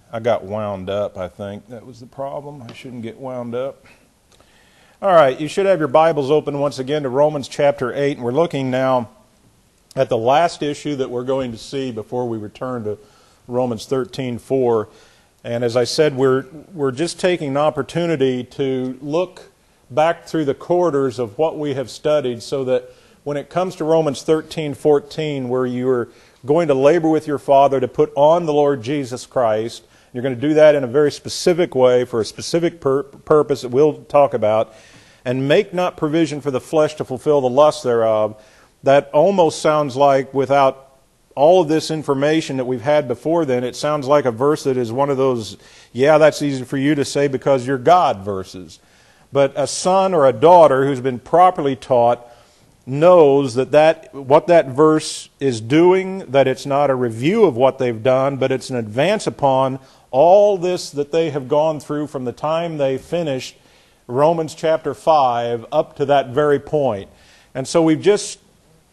I got wound up, I think. That was the problem. I shouldn't get wound up. All right, you should have your Bibles open once again to Romans chapter 8, and we're looking now at the last issue that we're going to see before we return to Romans 13:4. And as I said, we're just taking an opportunity to look back through the quarters of what we have studied so that when it comes to Romans 13:14, where you are going to labor with your Father to put on the Lord Jesus Christ, you're going to do that in a very specific way for a specific purpose that we'll talk about, and make not provision for the flesh to fulfill the lust thereof. That almost sounds like, without all of this information that we've had before then, it sounds like a verse that is one of those, yeah, that's easy for you to say because you're God verses. But a son or a daughter who's been properly taught knows that what that verse is doing, that it's not a review of what they've done, but it's an advance upon all this that they have gone through from the time they finished Romans chapter 5 up to that very point. And so we've just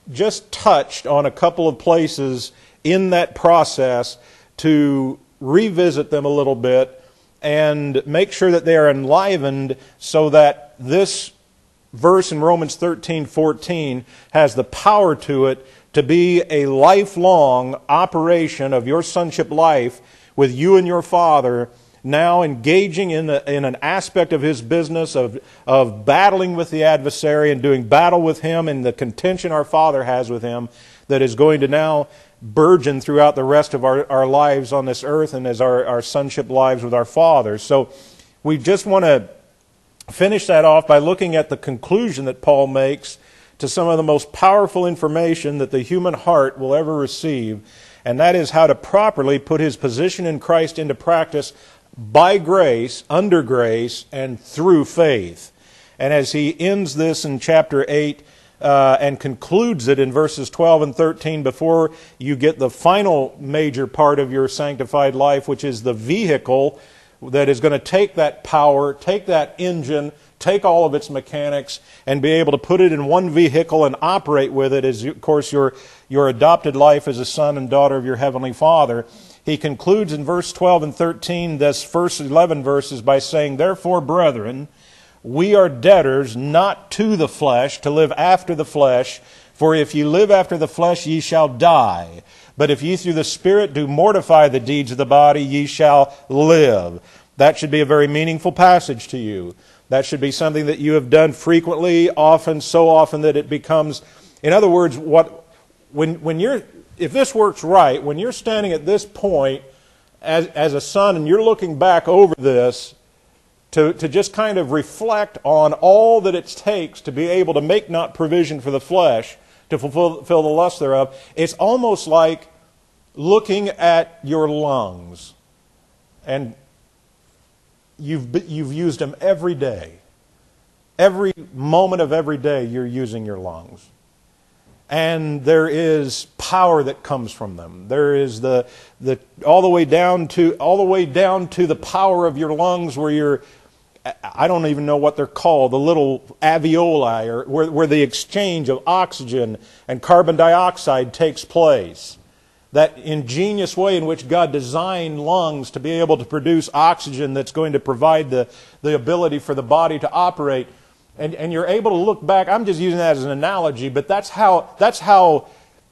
touched on a couple of places in that process to revisit them a little bit and make sure that they are enlivened so that this verse in Romans 13:14 has the power to it to be a lifelong operation of your sonship life with you and your Father, now engaging in an aspect of His business of battling with the adversary and doing battle with him and the contention our Father has with him that is going to now burgeon throughout the rest of our lives on this earth and as our sonship lives with our Father. So we just want to finish that off by looking at the conclusion that Paul makes to some of the most powerful information that the human heart will ever receive, and that is how to properly put his position in Christ into practice by grace, under grace, and through faith. And as he ends this in chapter 8 and concludes it in verses 12 and 13 before you get the final major part of your sanctified life, which is the vehicle that is going to take that power, take that engine, take all of its mechanics, and be able to put it in one vehicle and operate with it is, of course, your adopted life as a son and daughter of your Heavenly Father. He concludes in verse 12 and 13, this first 11 verses, by saying, "Therefore, brethren, we are debtors not to the flesh, to live after the flesh. For if ye live after the flesh, ye shall die. But if ye through the Spirit do mortify the deeds of the body, ye shall live." That should be a very meaningful passage to you. That should be something that you have done frequently, often, so often that it becomes, in other words, if this works right, when you're standing at this point as a son and you're looking back over this to just kind of reflect on all that it takes to be able to make not provision for the flesh, to fulfill the lust thereof, it's almost like looking at your lungs. And you've used them every day. Every moment of every day you're using your lungs. And there is power that comes from them. There is the all the way down to the power of your lungs where you're, I don't even know what they're called, the little alveoli, or where the exchange of oxygen and carbon dioxide takes place. That ingenious way in which God designed lungs to be able to produce oxygen that's going to provide the ability for the body to operate. And you're able to look back. I'm just using that as an analogy, but that's how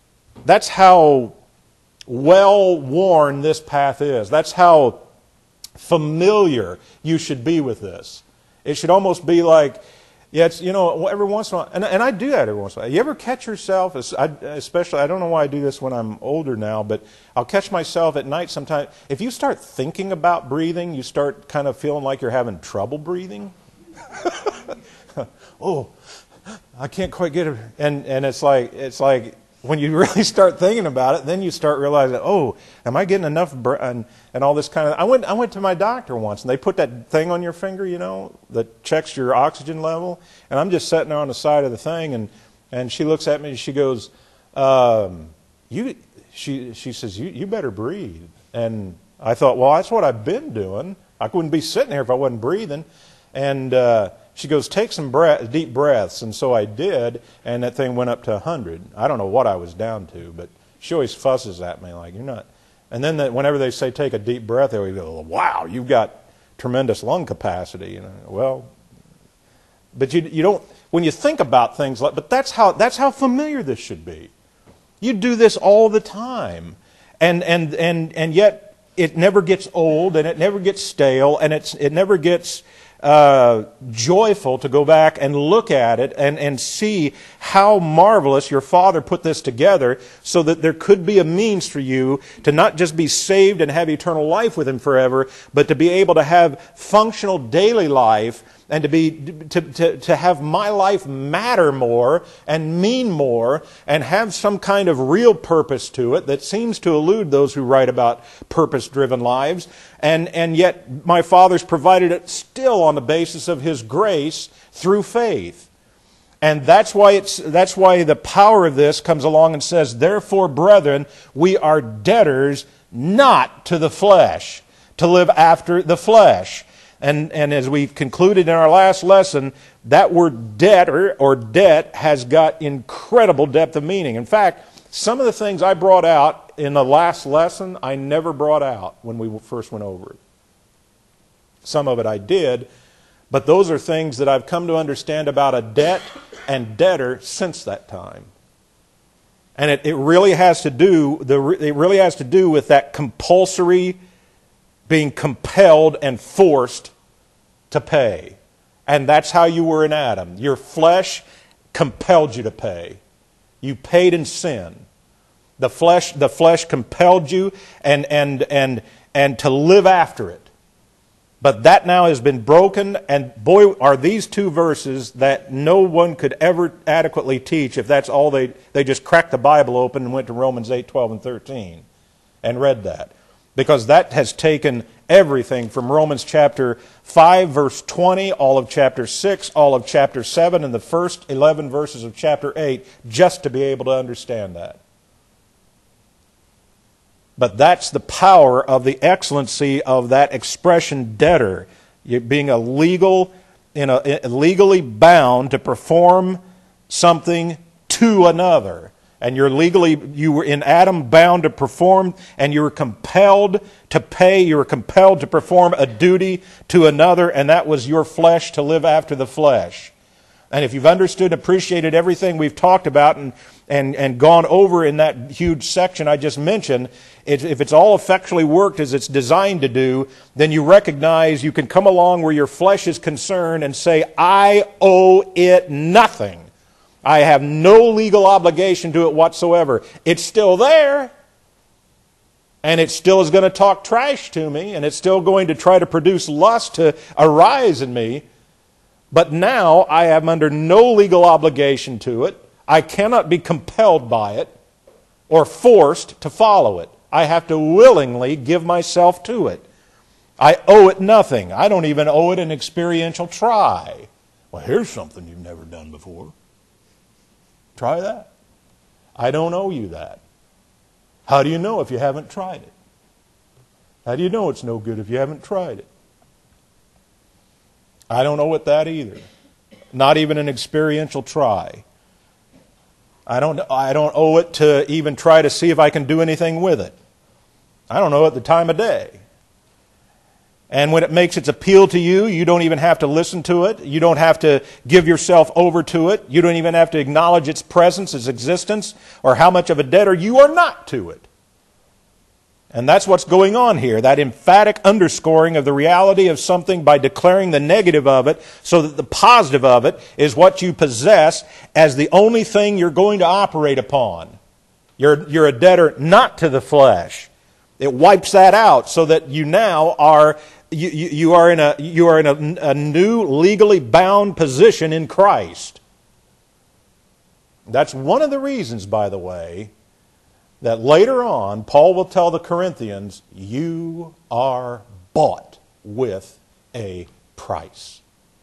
well worn this path is. That's how familiar you should be with this. It should almost be like, yeah, it's, every once in a while, and I do that every once in a while. You ever catch yourself, especially, I don't know why I do this when I'm older now, but I'll catch myself at night sometimes. If you start thinking about breathing, you start kind of feeling like you're having trouble breathing. Oh, I can't quite get it. And it's like when you really start thinking about it, then you start realizing, oh, am I getting enough and all this kind of. I went to my doctor once, and they put that thing on your finger, that checks your oxygen level. And I'm just sitting there on the side of the thing, and she looks at me and she goes, she says, you better breathe. And I thought, well, that's what I've been doing. I wouldn't be sitting here if I wasn't breathing. And she goes, take some deep breaths. And so I did, and that thing went up to 100. I don't know what I was down to, but she always fusses at me like, you're not, And then whenever they say take a deep breath, they go, wow, you've got tremendous lung capacity. Well, but you don't, when you think about things like, but that's how familiar this should be. You do this all the time. And yet it never gets old, and it never gets stale, and it never gets joyful to go back and look at it and see how marvelous your Father put this together so that there could be a means for you to not just be saved and have eternal life with Him forever, but to be able to have functional daily life and to have my life matter more and mean more and have some kind of real purpose to it that seems to elude those who write about purpose-driven lives. And yet my Father's provided it still on the basis of His grace through faith. And that's why the power of this comes along and says, therefore, brethren, we are debtors not to the flesh, to live after the flesh. And as we concluded in our last lesson, that word debtor or debt has got incredible depth of meaning. In fact, some of the things I brought out in the last lesson, I never brought out when we first went over it. Some of it I did, but those are things that I've come to understand about a debt and debtor since that time. And it really has to do with that compulsory, being compelled and forced to pay. And that's how you were in Adam. Your flesh compelled you to pay. You paid in sin. The flesh compelled you and to live after it. But that now has been broken, and boy, are these two verses that no one could ever adequately teach if that's all they just cracked the Bible open and went to Romans 8, 12, and 13 and read that. Because that has taken everything from Romans chapter 5, verse 20, all of chapter 6, all of chapter 7, and the first 11 verses of chapter 8, just to be able to understand that. But that's the power of the excellency of that expression debtor, being legally bound to perform something to another. And you were in Adam bound to perform, and you were compelled to pay, you were compelled to perform a duty to another, and that was your flesh to live after the flesh. And if you've understood and appreciated everything we've talked about and gone over in that huge section I just mentioned, if it's all effectually worked as it's designed to do, then you recognize you can come along where your flesh is concerned and say, I owe it nothing. I have no legal obligation to it whatsoever. It's still there, and it still is going to talk trash to me, and it's still going to try to produce lust to arise in me. But now I am under no legal obligation to it. I cannot be compelled by it or forced to follow it. I have to willingly give myself to it. I owe it nothing. I don't even owe it an experiential try. Well, here's something you've never done before. Try that. I don't owe you that. How do you know if you haven't tried it? How do you know it's no good if you haven't tried it? I don't owe it that either. Not even an experiential try. I don't owe it to even try to see if I can do anything with it. I don't owe it the time of day. And when it makes its appeal to you, you don't even have to listen to it. You don't have to give yourself over to it. You don't even have to acknowledge its presence, its existence, or how much of a debtor you are not to it. And that's what's going on here, that emphatic underscoring of the reality of something by declaring the negative of it so that the positive of it is what you possess as the only thing you're going to operate upon. You're a debtor not to the flesh. It wipes that out so that you now are you are in a new legally bound position in Christ. That's one of the reasons, by the way, that later on Paul will tell the Corinthians, you are bought with a price.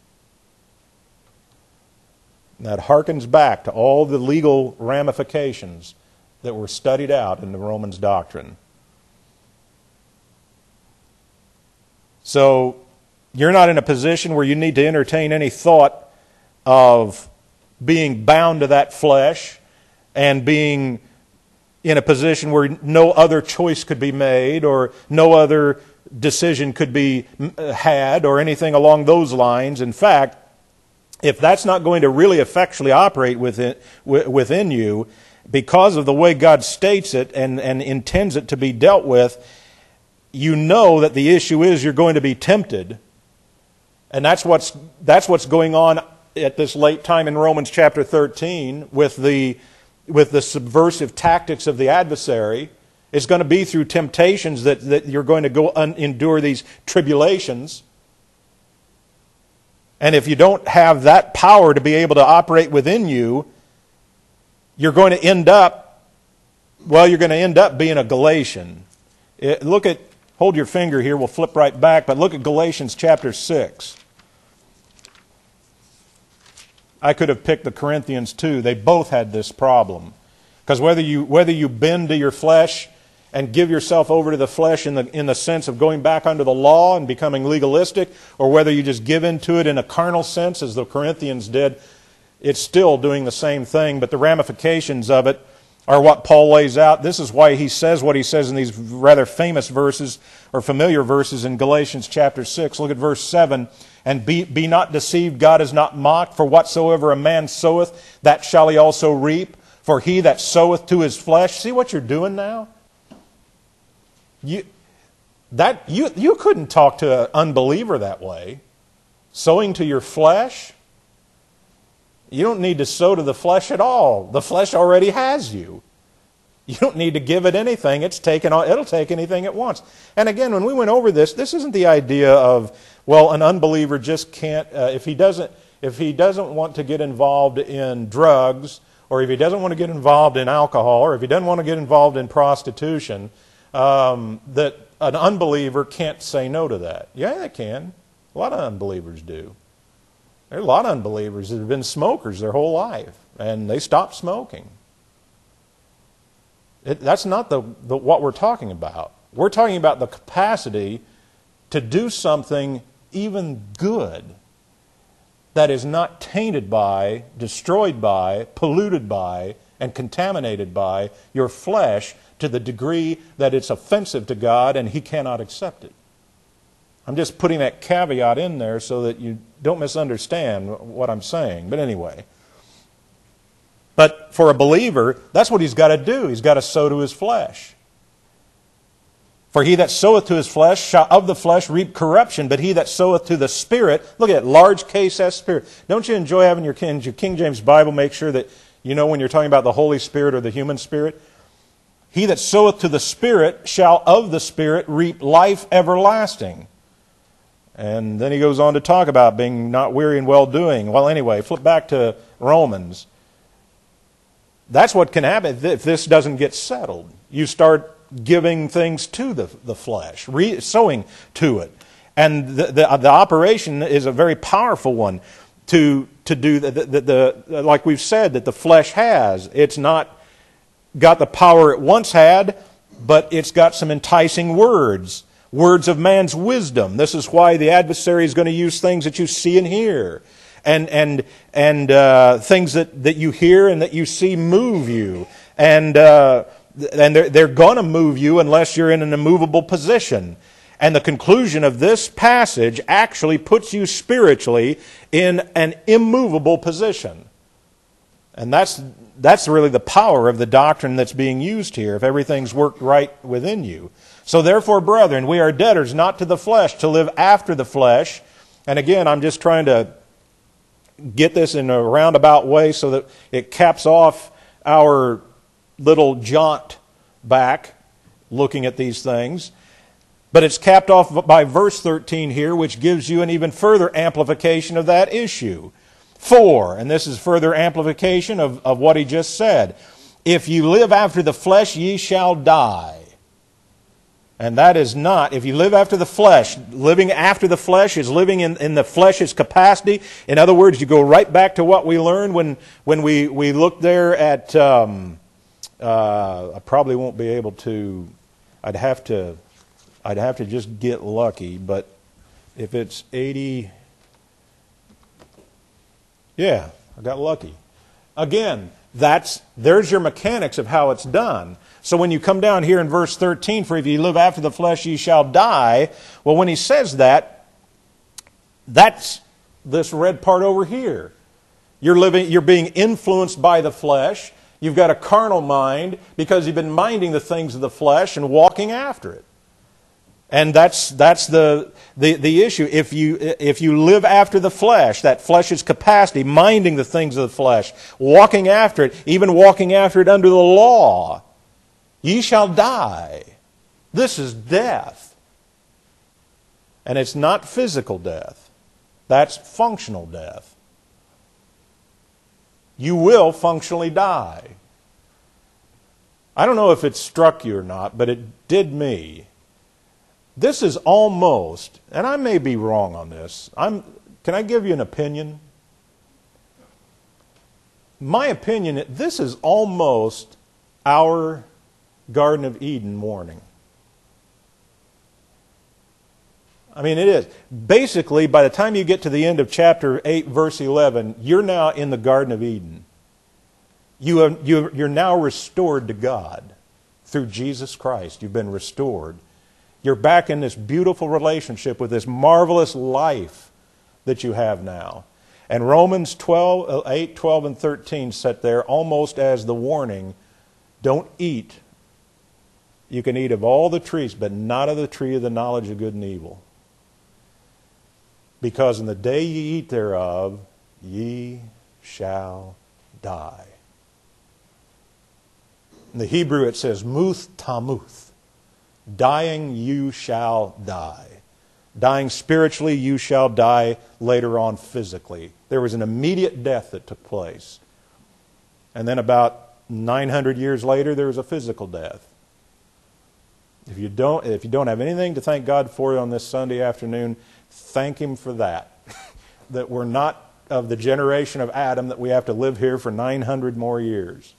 And that harkens back to all the legal ramifications that were studied out in the Romans doctrine. So you're not in a position where you need to entertain any thought of being bound to that flesh and being in a position where no other choice could be made or no other decision could be had or anything along those lines. In fact, if that's not going to really effectually operate within you, because of the way God states it and intends it to be dealt with, you know that the issue is you're going to be tempted. And that's what's going on at this late time in Romans chapter 13 with the subversive tactics of the adversary. It's going to be through temptations that you're going to go endure these tribulations. And if you don't have that power to be able to operate within you, you're going to end up being a Galatian. Hold your finger here, we'll flip right back, but look at Galatians chapter 6. I could have picked the Corinthians too. They both had this problem. Because whether you bend to your flesh and give yourself over to the flesh in the sense of going back under the law and becoming legalistic, or whether you just give into it in a carnal sense as the Corinthians did, it's still doing the same thing, but the ramifications of it are what Paul lays out. This is why he says what he says in these rather famous verses, or familiar verses in Galatians chapter 6. Look at verse 7. And be not deceived, God is not mocked, for whatsoever a man soweth, that shall he also reap. For he that soweth to his flesh, see what you're doing now? You couldn't talk to an unbeliever that way. Sowing to your flesh? You don't need to sow to the flesh at all. The flesh already has you. You don't need to give it anything. It'll take anything it wants. And again, when we went over this isn't the idea of, well, an unbeliever just can't, if he doesn't want to get involved in drugs, or if he doesn't want to get involved in alcohol, or if he doesn't want to get involved in prostitution, that an unbeliever can't say no to that. Yeah, they can. A lot of unbelievers do. There are a lot of unbelievers that have been smokers their whole life, and they stopped smoking. That's not what we're talking about. We're talking about the capacity to do something even good that is not tainted by, destroyed by, polluted by, and contaminated by your flesh to the degree that it's offensive to God and He cannot accept it. I'm just putting that caveat in there so that you don't misunderstand what I'm saying. But anyway. But for a believer, that's what he's got to do. He's got to sow to his flesh. For he that soweth to his flesh shall of the flesh reap corruption, but he that soweth to the Spirit, look at it, large case S Spirit. Don't you enjoy having your King James Bible make sure that you know when you're talking about the Holy Spirit or the human spirit? He that soweth to the Spirit shall of the Spirit reap life everlasting. And then he goes on to talk about being not weary in well-doing. Well, anyway, flip back to Romans. That's what can happen if this doesn't get settled. You start giving things to the flesh, sowing to it. And the operation is a very powerful one to do, like we've said, that the flesh has. It's not got the power it once had, but it's got some enticing words of man's wisdom. This is why the adversary is going to use things that you see and hear. And things that you hear and that you see move you. And they're going to move you unless you're in an immovable position. And the conclusion of this passage actually puts you spiritually in an immovable position. And that's really the power of the doctrine that's being used here, if everything's worked right within you. So therefore, brethren, we are debtors not to the flesh, to live after the flesh. And again, I'm just trying to get this in a roundabout way so that it caps off our little jaunt back looking at these things. But it's capped off by verse 13 here, which gives you an even further amplification of that issue. For, and this is further amplification of what he just said, if you live after the flesh, ye shall die. And that is not, if you live after the flesh, living after the flesh is living in the flesh's capacity. In other words, you go right back to what we learned when we looked there at, I probably won't be able to, I'd have to just get lucky, but if it's 80, yeah, I got lucky. Again, There's your mechanics of how it's done. So when you come down here in verse 13, for if you live after the flesh, ye shall die. Well, when he says that, that's this red part over here. You're being influenced by the flesh. You've got a carnal mind because you've been minding the things of the flesh and walking after it. And that's the issue. If you live after the flesh, that flesh's capacity, minding the things of the flesh, walking after it, even walking after it under the law, ye shall die. This is death. And it's not physical death. That's functional death. You will functionally die. I don't know if it struck you or not, but it did me. This is almost, and I may be wrong on this. Can I give you an opinion? My opinion, this is almost our Garden of Eden warning. I mean, it is. Basically, by the time you get to the end of chapter 8, verse 11, you're now in the Garden of Eden. You're now restored to God through Jesus Christ. You've been restored. You're back in this beautiful relationship with this marvelous life that you have now. And Romans 8, 12, and 13 set there almost as the warning, don't eat. You can eat of all the trees, but not of the tree of the knowledge of good and evil. Because in the day ye eat thereof, ye shall die. In the Hebrew it says, muth tamuth. Dying, you shall die. Dying spiritually, you shall die later on physically. There was an immediate death that took place. And then about 900 years later, there was a physical death. If you don't have anything to thank God for on this Sunday afternoon, thank Him for that. That we're not of the generation of Adam, that we have to live here for 900 more years.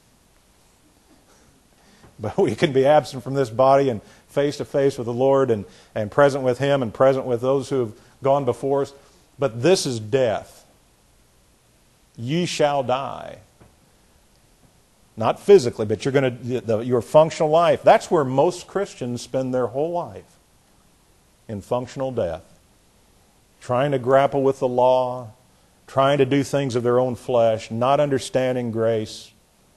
But we can be absent from this body and face to face with the Lord and present with Him and present with those who have gone before us. But this is death. Ye shall die. Not physically, but your functional life. That's where most Christians spend their whole life. In functional death. Trying to grapple with the law. Trying to do things of their own flesh. Not understanding grace.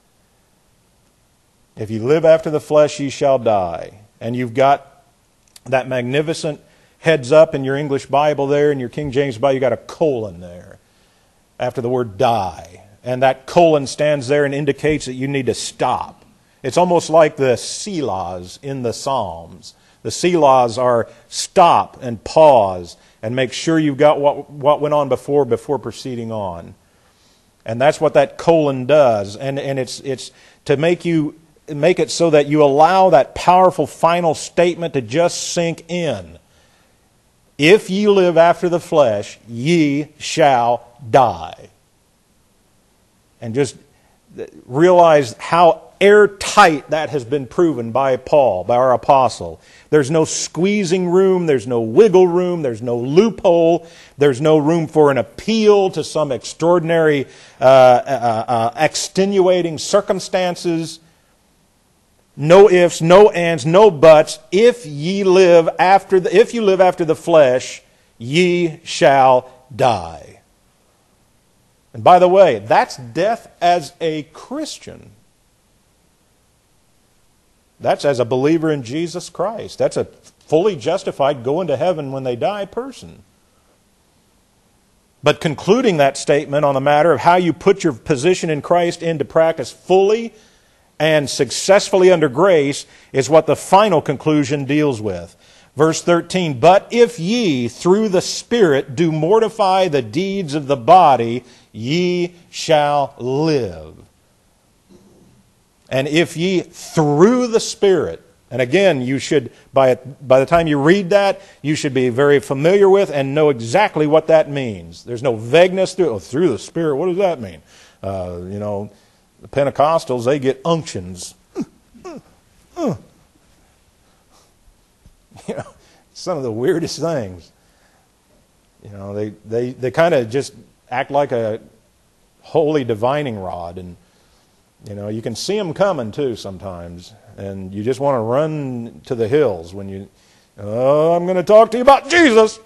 If you live after the flesh, ye shall die. And you've got that magnificent heads up in your English Bible there, in your King James Bible, you've got a colon there after the word die. And that colon stands there and indicates that you need to stop. It's almost like the selahs in the Psalms. The selahs are stop and pause and make sure you've got what went on before proceeding on. And that's what that colon does. And it's to make it so that you allow that powerful final statement to just sink in. If ye live after the flesh, ye shall die. And just realize how airtight that has been proven by Paul, by our apostle. There's no squeezing room, there's no wiggle room, there's no loophole, there's no room for an appeal to some extraordinary extenuating circumstances. No ifs, no ands, no buts. If you live after the flesh, ye shall die. And by the way, that's death as a Christian. That's as a believer in Jesus Christ. That's a fully justified going to heaven when they die person. But concluding that statement on the matter of how you put your position in Christ into practice fully and successfully under grace is what the final conclusion deals with. Verse 13, but if ye through the Spirit do mortify the deeds of the body, ye shall live. And if ye through the Spirit, and again, you should, by the time you read that, you should be very familiar with and know exactly what that means. There's no vagueness through the Spirit. What does that mean? The Pentecostals, they get unctions. Some of the weirdest things. They kind of just act like a holy divining rod, and You know, you can see them coming too sometimes, and you just want to run to the hills when you, oh, I'm going to talk to you about Jesus.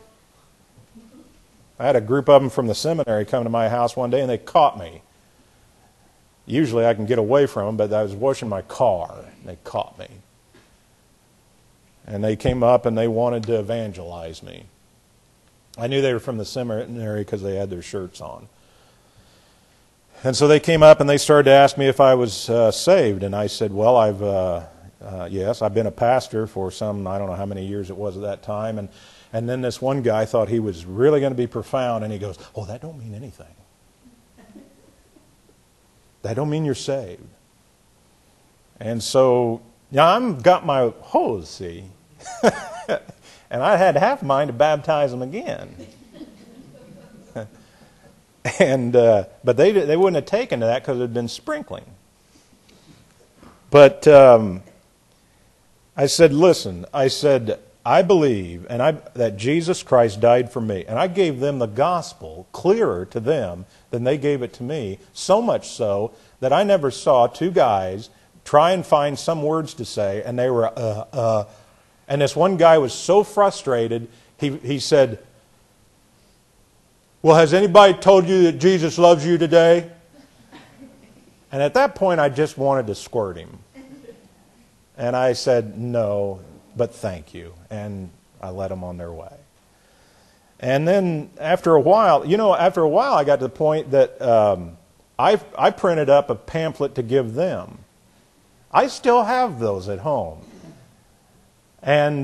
I had a group of them from the seminary come to my house one day, and they caught me. Usually I can get away from them, but I was washing my car, and they caught me. And they came up and they wanted to evangelize me. I knew they were from the seminary because they had their shirts on. And so they came up and they started to ask me if I was saved. And I said, well, yes, I've been a pastor for some, I don't know how many years it was at that time. And then this one guy thought he was really going to be profound, and he goes, oh, that don't mean anything. That don't mean you're saved. And so, yeah, I've got my hose, see. And I had half a mind to baptize them again. And but they wouldn't have taken to that because it had been sprinkling. But I said, listen, I believe that Jesus Christ died for me. And I gave them the gospel clearer to them than they gave it to me. So much so that I never saw two guys try and find some words to say, and they were, And this one guy was so frustrated, he said, well, has anybody told you that Jesus loves you today? And at that point, I just wanted to squirt him. And I said, no, but thank you. And I let them on their way. And then after a while, I got to the point that I printed up a pamphlet to give them. I still have those at home. And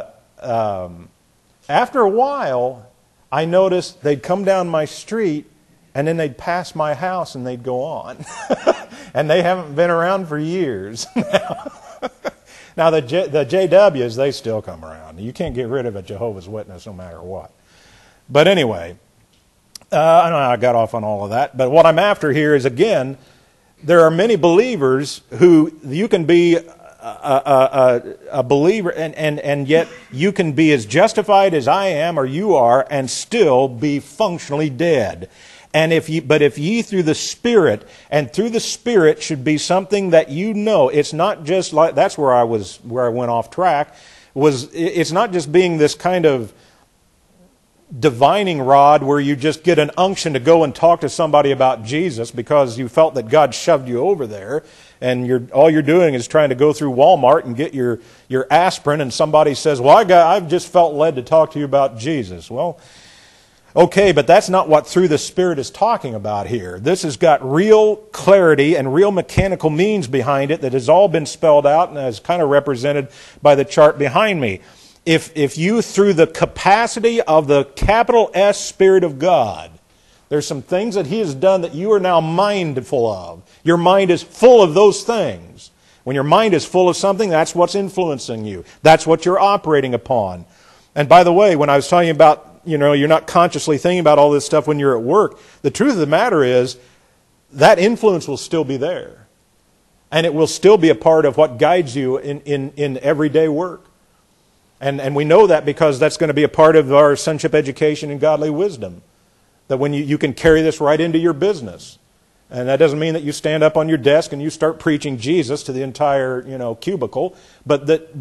after a while, I noticed they'd come down my street and then they'd pass my house and they'd go on. And they haven't been around for years now. Now the JWs, they still come around. You can't get rid of a Jehovah's Witness no matter what. But anyway, I know I got off on all of that. But what I'm after here is, again, there are many believers who you can be a believer, and yet you can be as justified as I am or you are and still be functionally dead. And if ye through the Spirit, and through the Spirit should be something that you know, it's not just like, that's where I went off track, it's not just being this kind of divining rod where you just get an unction to go and talk to somebody about Jesus because you felt that God shoved you over there, and all you're doing is trying to go through Walmart and get your aspirin, and somebody says, well, I've just felt led to talk to you about Jesus. Well, okay, but that's not what through the Spirit is talking about here. This has got real clarity and real mechanical means behind it that has all been spelled out and is kind of represented by the chart behind me. If you, through the capacity of the capital S Spirit of God, there's some things that He has done that you are now mindful of. Your mind is full of those things. When your mind is full of something, that's what's influencing you. That's what you're operating upon. And by the way, when I was talking about, you're not consciously thinking about all this stuff when you're at work, the truth of the matter is that influence will still be there. And it will still be a part of what guides you in everyday work. And we know that because that's going to be a part of our sonship education and godly wisdom. That when you can carry this right into your business. And that doesn't mean that you stand up on your desk and you start preaching Jesus to the entire, cubicle. But that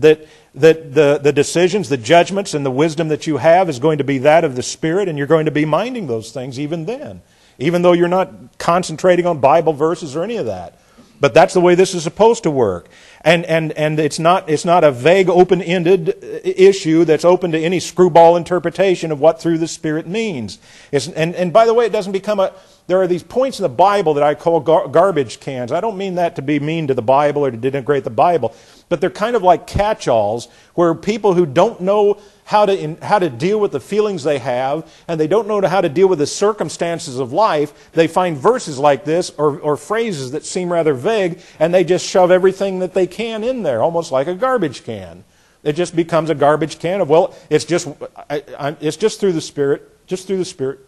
the decisions, the judgments, and the wisdom that you have is going to be that of the Spirit, and you're going to be minding those things even then. Even though you're not concentrating on Bible verses or any of that. But that's the way this is supposed to work. And it's not a vague, open-ended issue that's open to any screwball interpretation of what through the Spirit means. And by the way, it doesn't become there are these points in the Bible that I call garbage cans. I don't mean that to be mean to the Bible or to denigrate the Bible, but they're kind of like catch-alls where people who don't know how to deal with the feelings they have, and they don't know how to deal with the circumstances of life, they find verses like this or phrases that seem rather vague, and they just shove everything that they can in there, almost like a garbage can. It just becomes a garbage can of, well, it's just through the Spirit, just through the Spirit.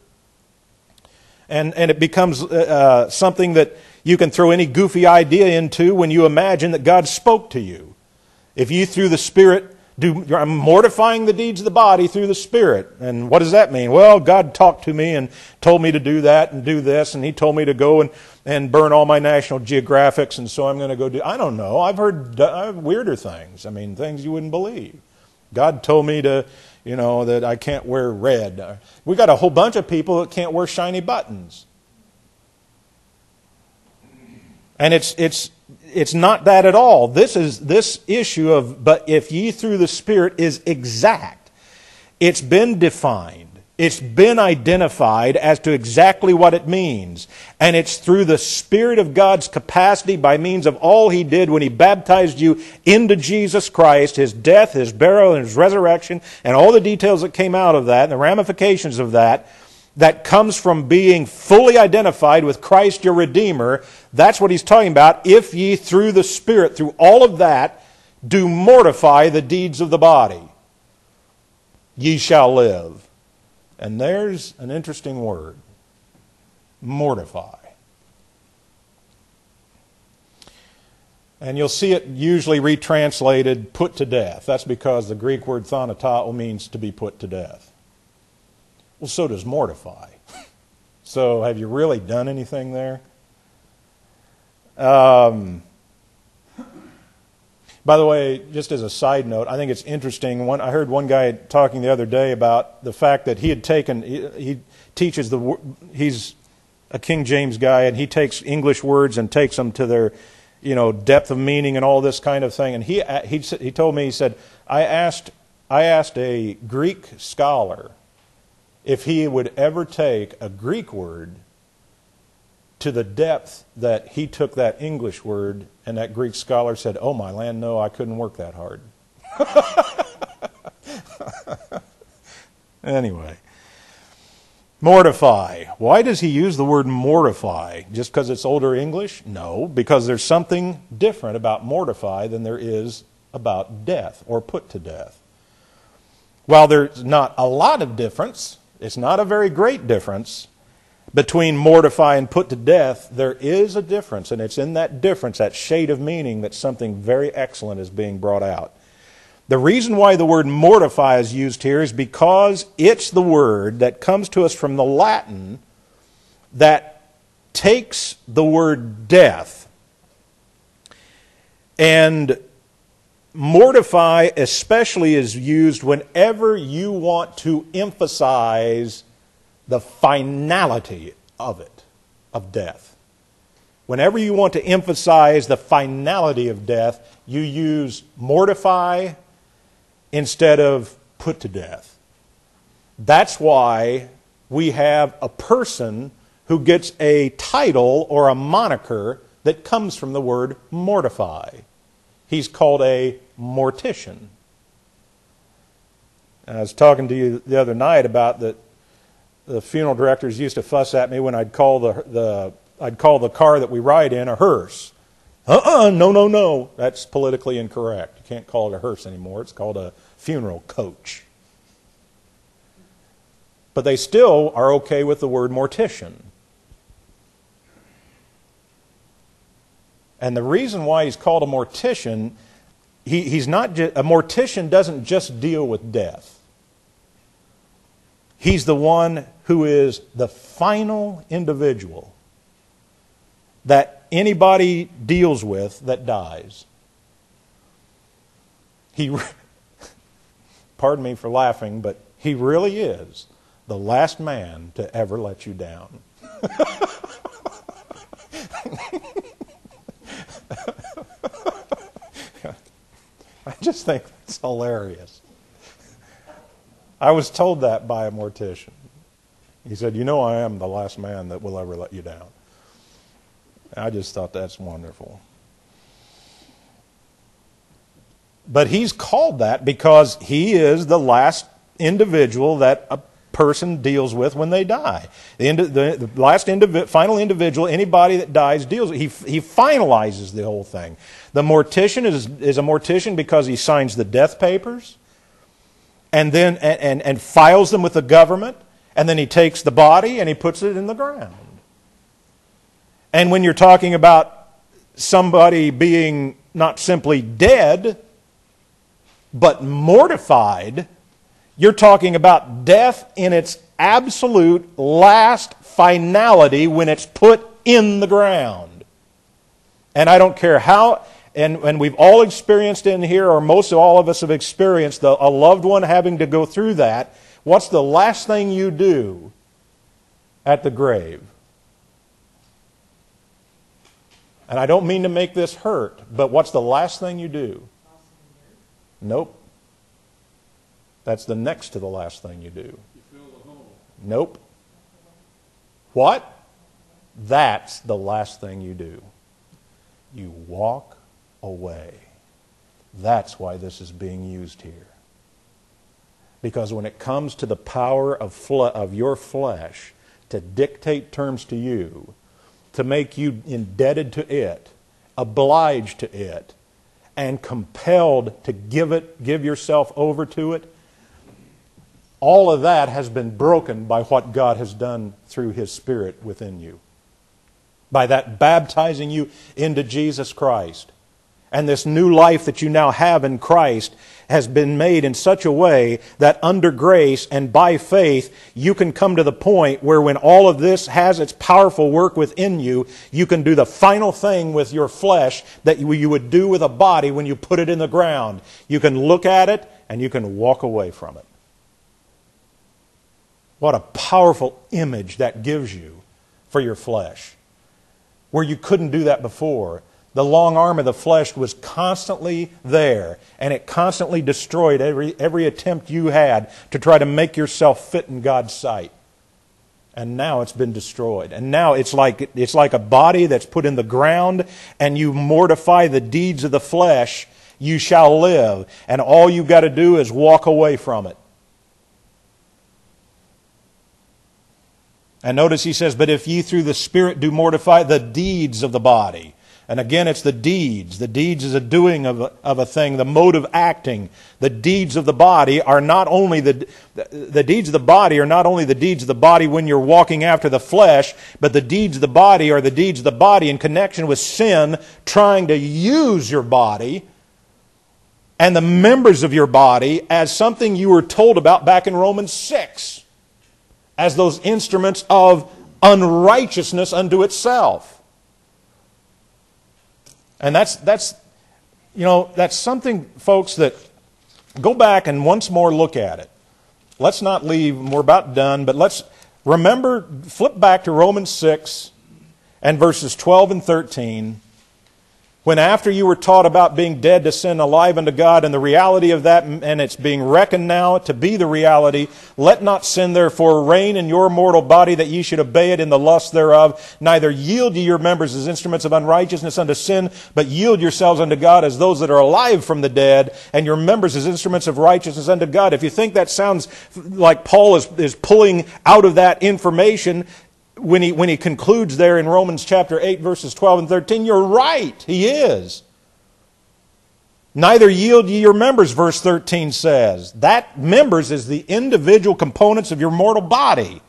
And it becomes something that you can throw any goofy idea into when you imagine that God spoke to you. If you through the Spirit I'm mortifying the deeds of the body through the Spirit. And what does that mean? Well, God talked to me and told me to do that and do this, and He told me to go and burn all my National Geographics, and so I'm going to go do... I don't know. I've heard weirder things. I mean, things you wouldn't believe. God told me to, that I can't wear red. We got a whole bunch of people that can't wear shiny buttons. And it's not that at all. This issue of, but if ye through the Spirit is exact. It's been defined. It's been identified as to exactly what it means. And it's through the Spirit of God's capacity by means of all He did when He baptized you into Jesus Christ, His death, His burial, and His resurrection, and all the details that came out of that, and the ramifications of that, that comes from being fully identified with Christ your Redeemer. That's what He's talking about. If ye through the Spirit, through all of that, do mortify the deeds of the body, ye shall live. And there's an interesting word. Mortify. And you'll see it usually retranslated, put to death. That's because the Greek word thanatao means to be put to death. Well, so does mortify. So have you really done anything there? By the way, just as a side note, I think it's interesting. I heard one guy talking the other day about the fact that he had taken, he teaches he's a King James guy, and he takes English words and takes them to their, depth of meaning and all this kind of thing. And he told me, he said, I asked a Greek scholar if he would ever take a Greek word to the depth that he took that English word, and that Greek scholar said, oh my land, no, I couldn't work that hard. Anyway, mortify. Why does he use the word mortify? Just because it's older English? No, because there's something different about mortify than there is about death or put to death. While there's not a lot of difference, it's not a very great difference, between mortify and put to death, there is a difference, and it's in that difference, that shade of meaning, that something very excellent is being brought out. The reason why the word mortify is used here is because it's the word that comes to us from the Latin that takes the word death, and mortify especially is used whenever you want to emphasize the finality of it, of death. Whenever you want to emphasize the finality of death, you use mortify instead of put to death. That's why we have a person who gets a title or a moniker that comes from the word mortify. He's called a mortician. I was talking to you the other night about that. The funeral directors used to fuss at me when I'd call the car that we ride in a hearse. No. That's politically incorrect. You can't call it a hearse anymore. It's called a funeral coach. But they still are okay with the word mortician. And the reason why he's called a mortician, he's not just, a mortician doesn't just deal with death. He's the one who is the final individual that anybody deals with that dies. Pardon me for laughing, but he really is the last man to ever let you down. I just think that's hilarious. I was told that by a mortician. He said, I am the last man that will ever let you down. I just thought that's wonderful. But he's called that because he is the last individual that a person deals with when they die. The last final individual, anybody that dies, deals with. He finalizes the whole thing. The mortician is a mortician because he signs the death papers, and then and files them with the government, and then he takes the body and he puts it in the ground. And when you're talking about somebody being not simply dead, But mortified, you're talking about death in its absolute last finality when it's put in the ground. And I don't care how, and we've all experienced in here, or most of all of us have experienced a loved one having to go through that. What's the last thing you do at the grave? And I don't mean to make this hurt, but what's the last thing you do? Nope. That's the next to the last thing you do. You fill the hole. Nope. What? That's the last thing you do. You walk away. That's why this is being used here. Because when it comes to the power of your flesh to dictate terms to you, to make you indebted to it, obliged to it, and compelled to give yourself over to it, all of that has been broken by what God has done through His Spirit within you. By that baptizing you into Jesus Christ. And this new life that you now have in Christ has been made in such a way that under grace and by faith, you can come to the point where when all of this has its powerful work within you, you can do the final thing with your flesh that you would do with a body when you put it in the ground. You can look at it and you can walk away from it. What a powerful image that gives you for your flesh. Where you couldn't do that before. The long arm of the flesh was constantly there, and it constantly destroyed every attempt you had to try to make yourself fit in God's sight. And now it's been destroyed. And now it's like a body that's put in the ground, and you mortify the deeds of the flesh, you shall live. And all you've got to do is walk away from it. And notice he says, but if ye through the Spirit do mortify the deeds of the body. And again, it's the deeds. The deeds is a doing of a thing, the mode of acting. The deeds of the body are not only the deeds of the body are not only the deeds of the body when you're walking after the flesh, but the deeds of the body are the deeds of the body in connection with sin, trying to use your body and the members of your body as something you were told about back in Romans 6, as those instruments of unrighteousness unto itself. And that's something, folks, that go back and once more look at it. Let's not leave, we're about done, but let's remember, flip back to Romans 6 and verses 12 and 13. When after you were taught about being dead to sin, alive unto God, and the reality of that, and it's being reckoned now to be the reality, let not sin therefore reign in your mortal body, that ye should obey it in the lust thereof. Neither yield ye your members as instruments of unrighteousness unto sin, but yield yourselves unto God as those that are alive from the dead, and your members as instruments of righteousness unto God. If you think that sounds like Paul is pulling out of that information, when he concludes there in Romans chapter 8, verses 12 and 13, you're right, he is. Neither yield ye your members, verse 13 says. That members is the individual components of your mortal body.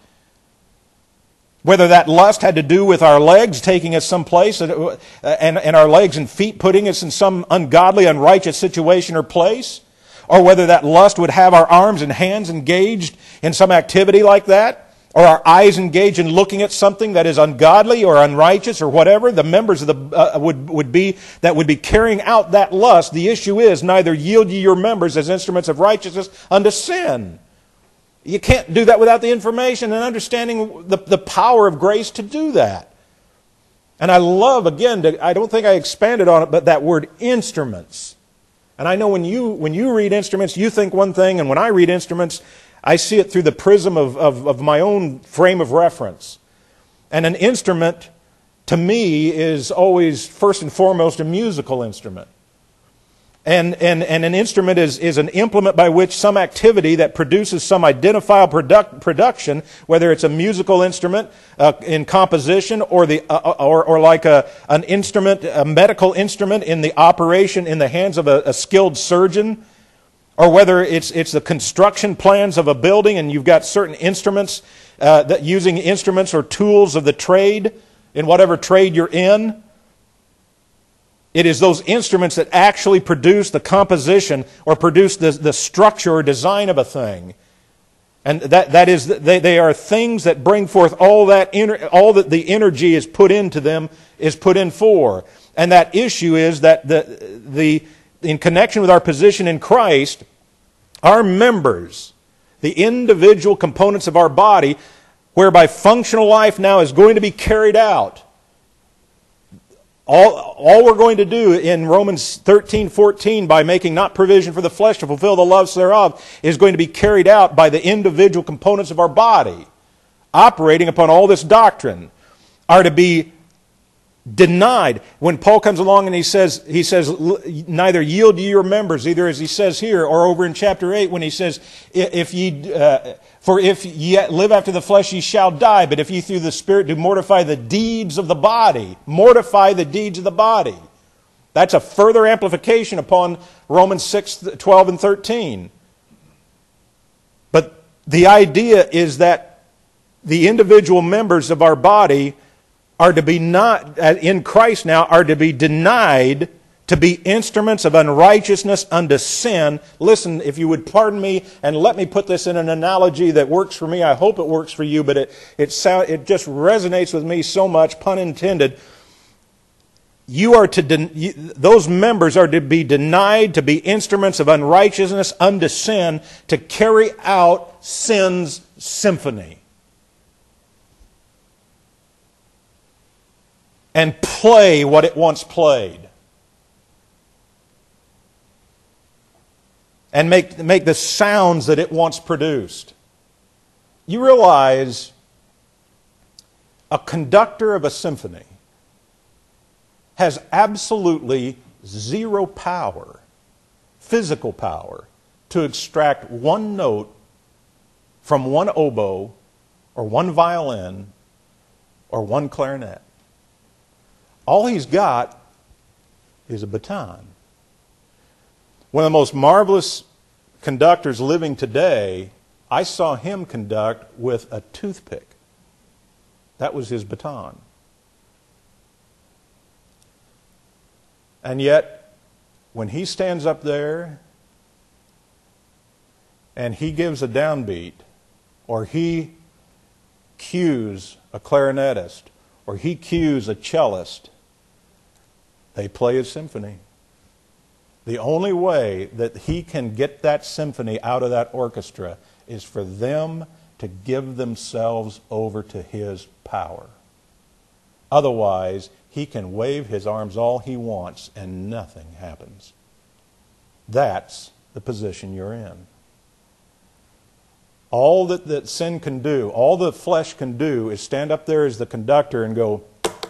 Whether that lust had to do with our legs taking us someplace, and our legs and feet putting us in some ungodly, unrighteous situation or place, or whether that lust would have our arms and hands engaged in some activity like that, or our eyes engaged in looking at something that is ungodly or unrighteous or whatever, the members of the would be carrying out that lust. The issue is, neither yield ye your members as instruments of righteousness unto sin. You can't do that without the information and understanding the power of grace to do that. And I love, again, I don't think I expanded on it, but that word instruments. And I know when you read instruments, you think one thing, and when I read instruments, I see it through the prism of my own frame of reference. And an instrument, to me, is always first and foremost a musical instrument. And an instrument is an implement by which some activity that produces some identifiable production, whether it's a musical instrument in composition or like an instrument, a medical instrument in the operation in the hands of a skilled surgeon, or whether it's the construction plans of a building and you've got certain instruments, that using instruments or tools of the trade, in whatever trade you're in. It is those instruments that actually produce the composition or produce the structure or design of a thing. And that is, they are things that bring forth all that the energy is put into them is put in for. And that issue is that in connection with our position in Christ, our members, the individual components of our body, whereby functional life now is going to be carried out. All we're going to do in Romans 13:14 by making not provision for the flesh to fulfill the lusts thereof is going to be carried out by the individual components of our body, operating upon all this doctrine, are to be denied. When Paul comes along and he says, neither yield ye your members, either as he says here or over in chapter 8 when he says, for if ye live after the flesh ye shall die, but if ye through the Spirit do mortify the deeds of the body, mortify the deeds of the body. That's a further amplification upon Romans 6:12 and 13. But the idea is that the individual members of our body are to be not, in Christ now, are to be denied to be instruments of unrighteousness unto sin. Listen, if you would pardon me, and let me put this in an analogy that works for me. I hope it works for you, but it just resonates with me so much, pun intended. Those members are to be denied to be instruments of unrighteousness unto sin, to carry out sin's symphony. And play what it once played. And make the sounds that it once produced. You realize a conductor of a symphony has absolutely zero power, physical power, to extract one note from one oboe or one violin or one clarinet. All he's got is a baton. One of the most marvelous conductors living today, I saw him conduct with a toothpick. That was his baton. And yet, when he stands up there and he gives a downbeat, or he cues a clarinetist, or he cues a cellist, they play a symphony. The only way that he can get that symphony out of that orchestra is for them to give themselves over to his power. Otherwise, he can wave his arms all he wants and nothing happens. That's the position you're in. All that sin can do, all the flesh can do, is stand up there as the conductor and go.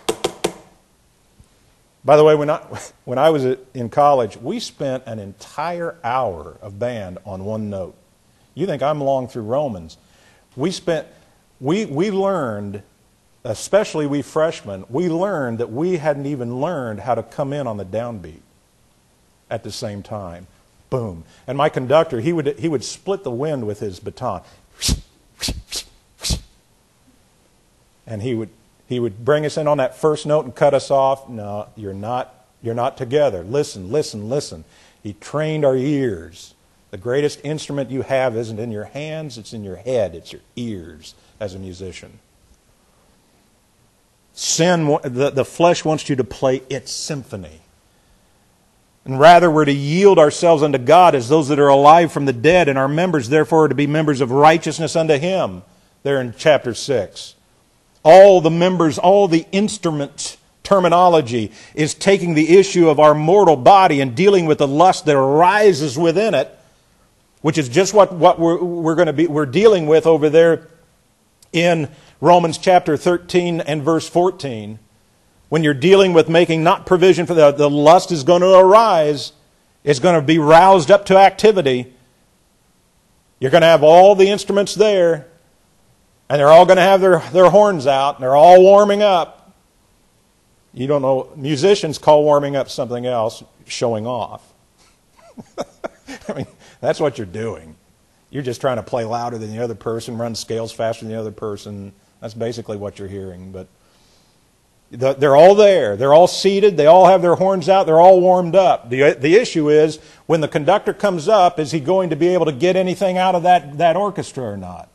By the way, when I was in college, we spent an entire hour of band on one note. You think I'm long through Romans. We learned, especially we freshmen, we learned that we hadn't even learned how to come in on the downbeat at the same time. Boom. And my conductor, he would split the wind with his baton. And he would bring us in on that first note and cut us off. No, you're not together. Listen, listen, listen. He trained our ears. The greatest instrument you have isn't in your hands, it's in your head. It's your ears as a musician. Sin, the flesh wants you to play its symphony. And rather, we're to yield ourselves unto God as those that are alive from the dead, and our members, therefore, are to be members of righteousness unto Him, there in chapter 6. All the members, all the instrument terminology is taking the issue of our mortal body and dealing with the lust that arises within it, which is just what we're dealing with over there in Romans chapter 13 and verse 14. When you're dealing with making not provision for the lust is going to arise, it's going to be roused up to activity. You're going to have all the instruments there, and they're all going to have their horns out, and they're all warming up. You don't know, musicians call warming up something else, showing off. I mean, that's what you're doing. You're just trying to play louder than the other person, run scales faster than the other person. That's basically what you're hearing. But They're all there. They're all seated. They all have their horns out. They're all warmed up. The issue is, when the conductor comes up, is he going to be able to get anything out of that orchestra or not?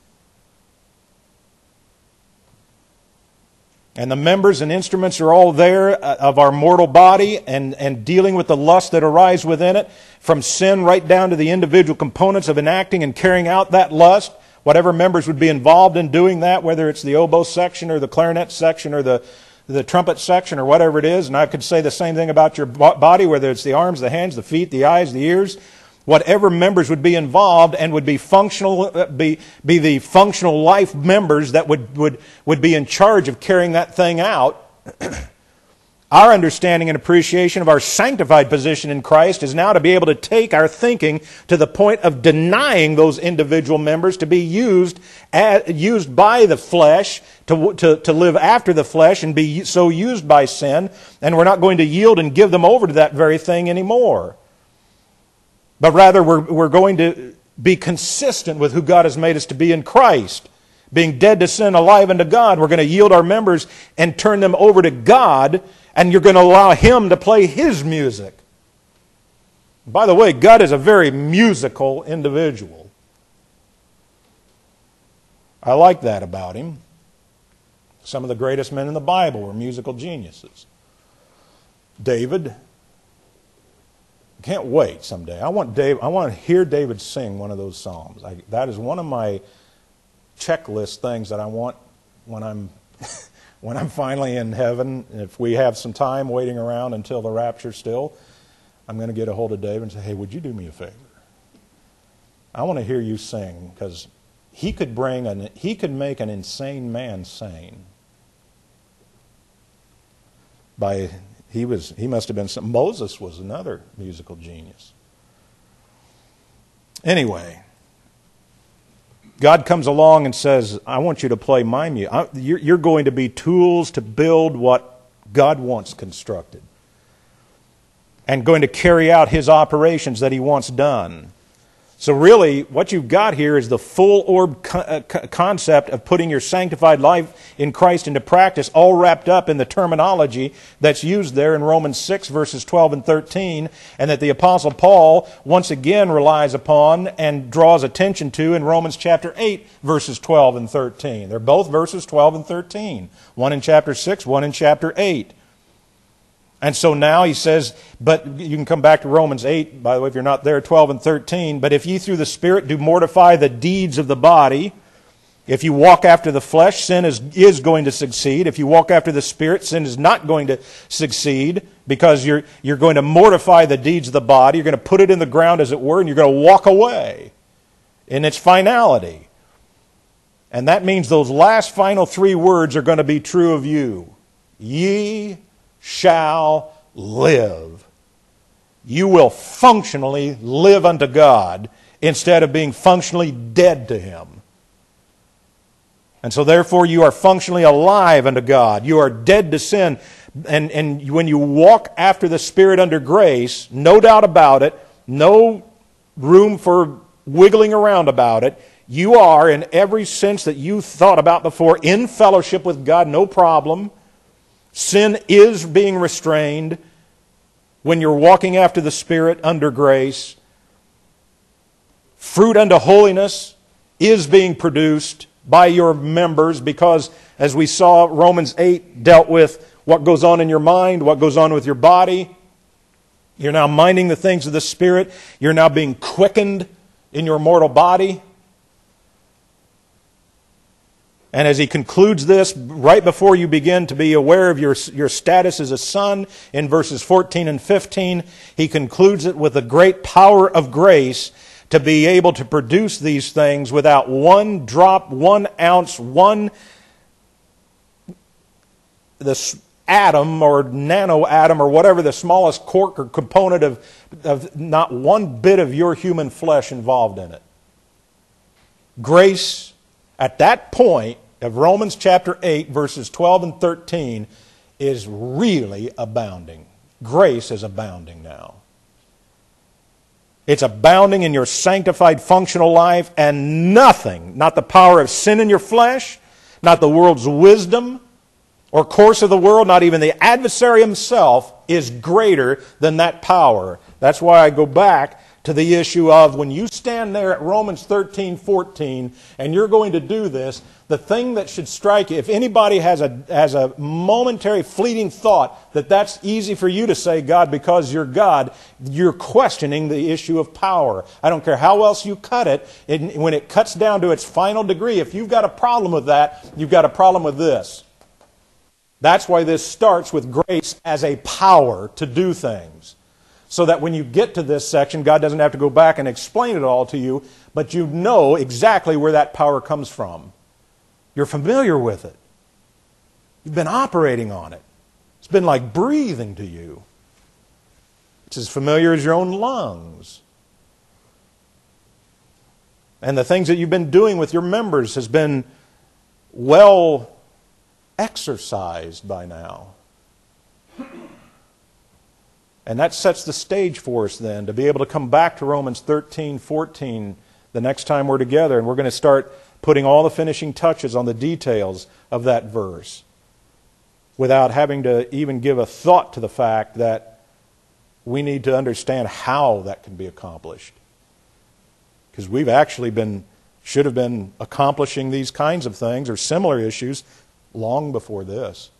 And the members and instruments are all there of our mortal body and dealing with the lust that arise within it, from sin right down to the individual components of enacting and carrying out that lust. Whatever members would be involved in doing that, whether it's the oboe section or the clarinet section or the trumpet section or whatever it is. And I could say the same thing about your body, whether it's the arms, the hands, the feet, the eyes, the ears. Whatever members would be involved and would be functional, be the functional life members that would be in charge of carrying that thing out. Our understanding and appreciation of our sanctified position in Christ is now to be able to take our thinking to the point of denying those individual members to be used by the flesh, to live after the flesh and be so used by sin, and we're not going to yield and give them over to that very thing anymore. But rather we're going to be consistent with who God has made us to be in Christ. Being dead to sin, alive unto God, we're going to yield our members and turn them over to God, and you're going to allow Him to play His music. By the way, God is a very musical individual. I like that about Him. Some of the greatest men in the Bible were musical geniuses. David. I can't wait someday. I want to hear David sing one of those psalms. That is one of my checklist things that I want when I'm when I'm finally in heaven. If we have some time waiting around until the rapture still, I'm going to get a hold of David and say, hey, would you do me a favor? I want to hear you sing, because he could make an insane man sane. He must have been some. Moses was another musical genius. Anyway, God comes along and says, I want you to play my music. You're going to be tools to build what God wants constructed, and going to carry out His operations that He wants done. So really, what you've got here is the full orb concept of putting your sanctified life in Christ into practice, all wrapped up in the terminology that's used there in Romans 6, verses 12 and 13, and that the Apostle Paul once again relies upon and draws attention to in Romans chapter 8, verses 12 and 13. They're both verses 12 and 13. One in chapter 6, one in chapter 8. And so now he says, but you can come back to Romans 8, by the way, if you're not there, 12 and 13. But if ye through the Spirit do mortify the deeds of the body, if you walk after the flesh, sin is going to succeed. If you walk after the Spirit, sin is not going to succeed, because you're going to mortify the deeds of the body. You're going to put it in the ground, as it were, and you're going to walk away in its finality. And that means those last final three words are going to be true of you. Ye shall live. You will functionally live unto God instead of being functionally dead to Him. And so therefore you are functionally alive unto God. You are dead to sin. And when you walk after the Spirit under grace, no doubt about it, no room for wiggling around about it, you are, in every sense that you thought about before, in fellowship with God, no problem. Sin is being restrained when you're walking after the Spirit under grace. Fruit unto holiness is being produced by your members, because, as we saw, Romans 8 dealt with what goes on in your mind, what goes on with your body. You're now minding the things of the Spirit. You're now being quickened in your mortal body. And as he concludes this, right before you begin to be aware of your status as a son, in verses 14 and 15, he concludes it with the great power of grace to be able to produce these things without one drop, 1 ounce, the atom or nanoatom or whatever, the smallest quark or component of not one bit of your human flesh involved in it. Grace, at that point of Romans chapter 8, verses 12 and 13, is really abounding. Grace is abounding now. It's abounding in your sanctified functional life, and nothing, not the power of sin in your flesh, not the world's wisdom, or course of the world, not even the adversary himself, is greater than that power. That's why I go back to the issue of when you stand there at Romans 13:14 and you're going to do this, the thing that should strike you, if anybody has a momentary fleeting thought that that's easy for you to say, God, because you're God, you're questioning the issue of power. I don't care how else you cut it, when it cuts down to its final degree, if you've got a problem with that, you've got a problem with this. That's why this starts with grace as a power to do things. So that when you get to this section, God doesn't have to go back and explain it all to you, but you know exactly where that power comes from. You're familiar with it. You've been operating on it. It's been like breathing to you. It's as familiar as your own lungs. And the things that you've been doing with your members has been well exercised by now. And that sets the stage for us then to be able to come back to Romans 13:14 the next time we're together. And we're going to start putting all the finishing touches on the details of that verse without having to even give a thought to the fact that we need to understand how that can be accomplished. Because we've actually should have been accomplishing these kinds of things or similar issues long before this.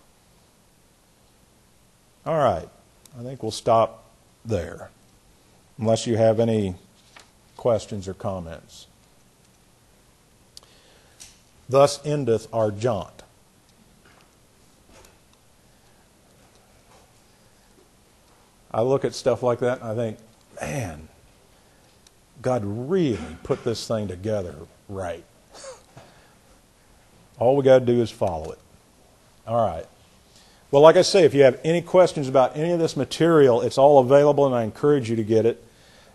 All right. I think we'll stop there, unless you have any questions or comments. Thus endeth our jaunt. I look at stuff like that and I think, man, God really put this thing together right. All we got to do is follow it. All right. Well, like I say, if you have any questions about any of this material, it's all available, and I encourage you to get it.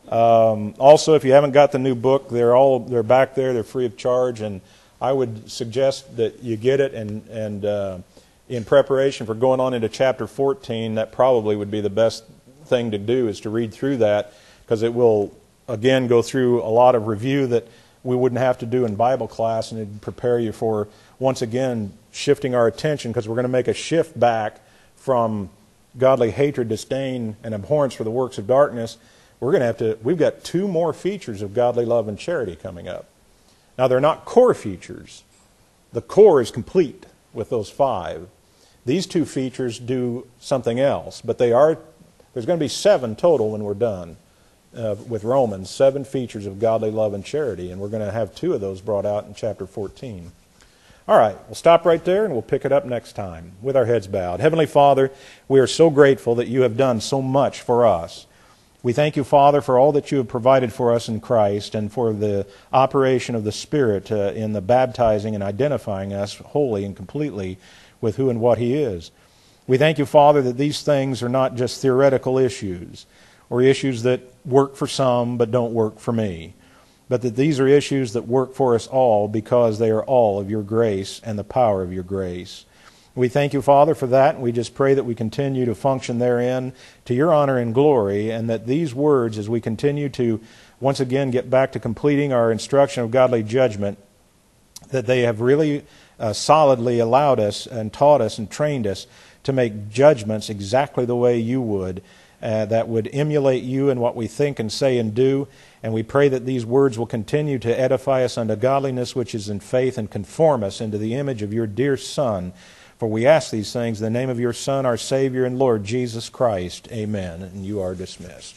Also, if you haven't got the new book, they're back there. They're free of charge, and I would suggest that you get it. And in preparation for going on into chapter 14, that probably would be the best thing to do, is to read through that, because it will again go through a lot of review that we wouldn't have to do in Bible class, and it'd prepare you for, once again, shifting our attention, because we're going to make a shift back from godly hatred, disdain, and abhorrence for the works of darkness. We've got 2 more features of godly love and charity coming up. Now, they're not core features. The core is complete with those 5. These 2 features do something else, but there's going to be 7 total when we're done with Romans, 7 features of godly love and charity, and we're going to have 2 of those brought out in chapter 14. All right, we'll stop right there and we'll pick it up next time with our heads bowed. Heavenly Father, we are so grateful that you have done so much for us. We thank you, Father, for all that you have provided for us in Christ, and for the operation of the Spirit in the baptizing and identifying us wholly and completely with who and what He is. We thank you, Father, that these things are not just theoretical issues or issues that work for some but don't work for me, but that these are issues that work for us all because they are all of your grace and the power of your grace. We thank you, Father, for that, and we just pray that we continue to function therein to your honor and glory, and that these words, as we continue to once again get back to completing our instruction of godly judgment, that they have really solidly allowed us and taught us and trained us to make judgments exactly the way you would, that would emulate you in what we think and say and do. And we pray that these words will continue to edify us unto godliness which is in faith, and conform us into the image of your dear Son. For we ask these things in the name of your Son, our Savior and Lord, Jesus Christ. Amen. And you are dismissed.